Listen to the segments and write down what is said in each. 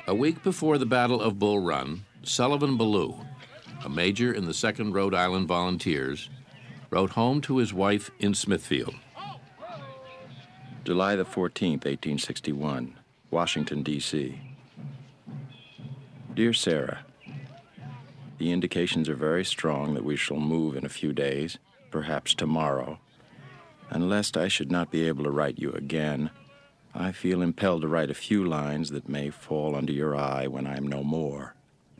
A week before the Battle of Bull Run, Sullivan Ballou, a major in the 2nd Rhode Island Volunteers, wrote home to his wife in Smithfield. July the 14th, 1861, Washington, D.C. Dear Sarah, the indications are very strong that we shall move in a few days, perhaps tomorrow, and lest I should not be able to write you again, I feel impelled to write a few lines that may fall under your eye when I am no more.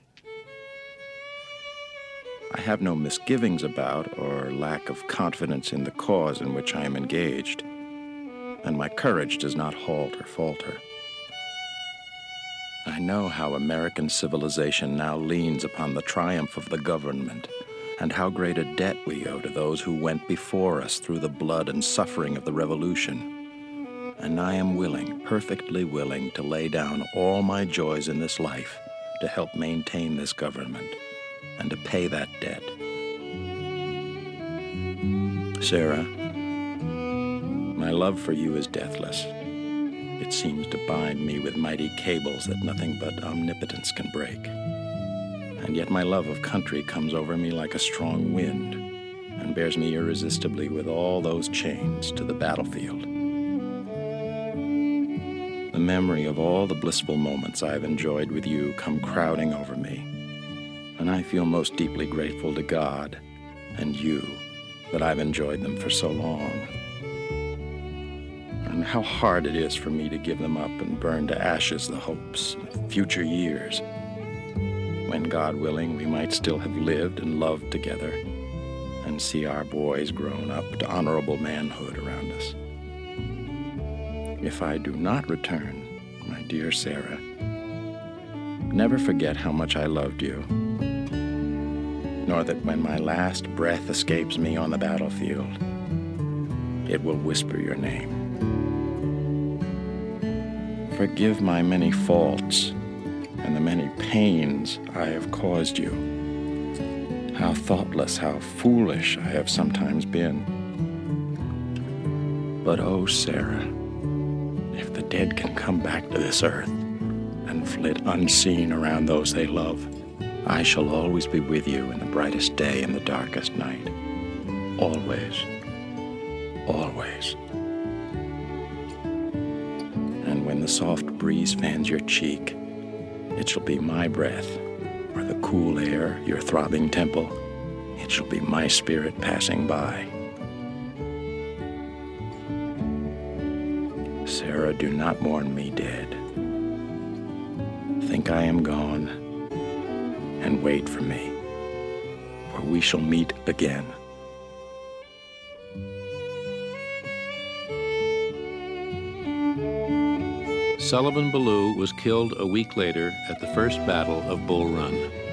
I have no misgivings about or lack of confidence in the cause in which I am engaged, and my courage does not halt or falter. I know how American civilization now leans upon the triumph of the government, and how great a debt we owe to those who went before us through the blood and suffering of the Revolution. And I am willing, perfectly willing, to lay down all my joys in this life to help maintain this government and to pay that debt. Sarah, my love for you is deathless. It seems to bind me with mighty cables that nothing but omnipotence can break. And yet my love of country comes over me like a strong wind and bears me irresistibly with all those chains to the battlefield. The memory of all the blissful moments I have enjoyed with you come crowding over me, and I feel most deeply grateful to God and you that I've enjoyed them for so long. And how hard it is for me to give them up and burn to ashes the hopes of future years, when, God willing, we might still have lived and loved together and see our boys grown up to honorable manhood around us. If I do not return, my dear Sarah, never forget how much I loved you, nor that when my last breath escapes me on the battlefield, it will whisper your name. Forgive my many faults and the many pains I have caused you. How thoughtless, how foolish I have sometimes been. But oh, Sarah, if the dead can come back to this earth and flit unseen around those they love, I shall always be with you in the brightest day and the darkest night. Always. Always. And when the soft breeze fans your cheek, it shall be my breath, or the cool air, your throbbing temple. It shall be my spirit passing by. Sarah, do not mourn me dead. Think I am gone, and wait for me, for we shall meet again. Sullivan Ballou was killed a week later at the first Battle of Bull Run.